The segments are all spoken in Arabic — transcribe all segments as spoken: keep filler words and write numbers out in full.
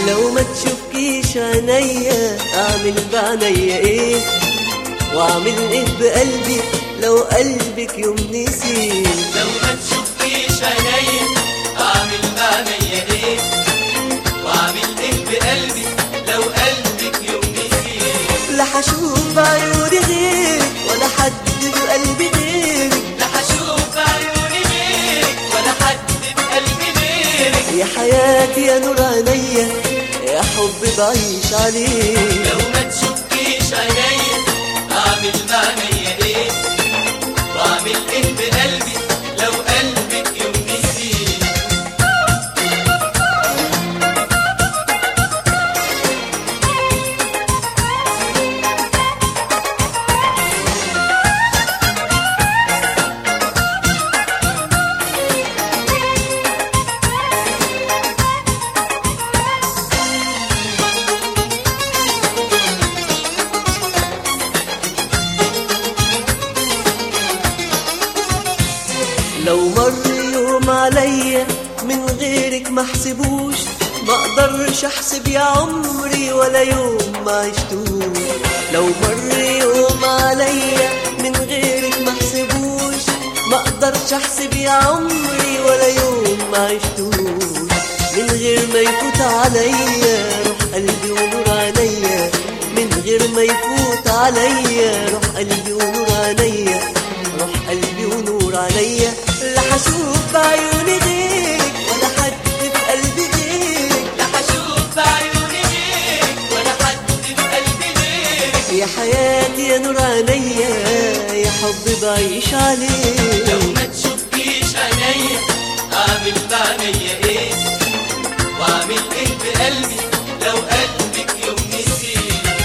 لو ما تشوفكيش عينيا اعمل بعنيا ايه؟ واعمل ايه بقلبي لو قلبك يوم نسي؟ لو ما تشوفكيش عينيا اعمل بعنيا ايه؟ واعمل ايه بقلبي لو قلبك يوم نسي؟ لا هشوف بعيوني غيرك ولا حد بقلبي غيرك، لا هشوف عيوني غيرك ولا حد بقلبي غيرك. يا حياتي يا نور عينيا يا حب بعيش عليه. لو ما تشوفكيش عينيا اعمل بعنيا ايه؟ واعمل ايه بقلبي لو قلبك يوم نسي؟ لو مر يوم عليا من غيرك ما احسبوش، ما اقدرش احسب يا عمري ولا يوم ما عشتوش. لو مر يوم عليا من غيرك ما احسبوش، ما اقدرش احسب يا عمري ولا يوم ما عشتوش. من غير ما يفوت عليا روح قلبي ونور عينيا، من غير ما يفوت عليا روح قلبي ونور عينيا، روح قلبي ونور عليا. لا هشوف بعيوني غيرك ولا حد في قلبي غيرك، لا هشوف بعيوني غيرك ولا حد بقلبي غيرك. يا حياتي يا نور عينيا يا حب بعيش عليه. لو ما تشوفكيش عينيا اعمل بعنيا ايه؟ واعمل ايه بقلبي لو قلبك يوم نسي؟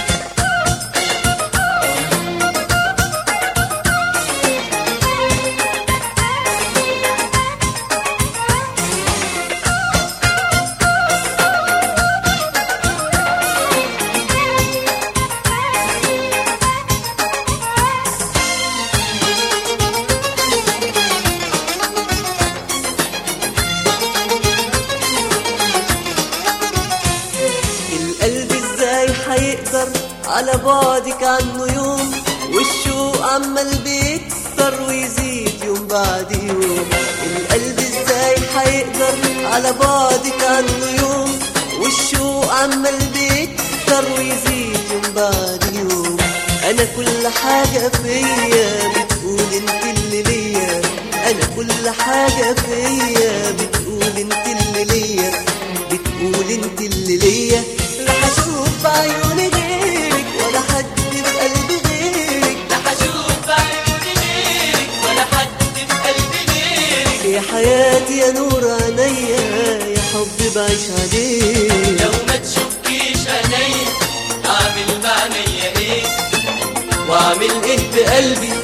القلب ازاي هيقدر على بعدك عنه يوم، والشوق عمال بيكتر ويزيد يوم بعد يوم. القلب ازاي هيقدر على بعدك عنه يوم، والشوق عمال بيكتر ويزيد يوم بعد يوم. انا كل حاجة فيا بتقول انت اللي ليا، انا كل حاجة فيا بتقول انت اللي ليا، بتقول انت اللي ليا. لا هشوف بعيوني غيرك ولا حد بقلبي غيرك، لا هشوف بعيوني غيرك ولا حد بقلبي غيرك. يا حياتي يا نور عينيا يا حب بعيش عليه. لو ما تشوفكيش عينيا اعمل بعنيا ايه؟ واعمل ايه بقلبي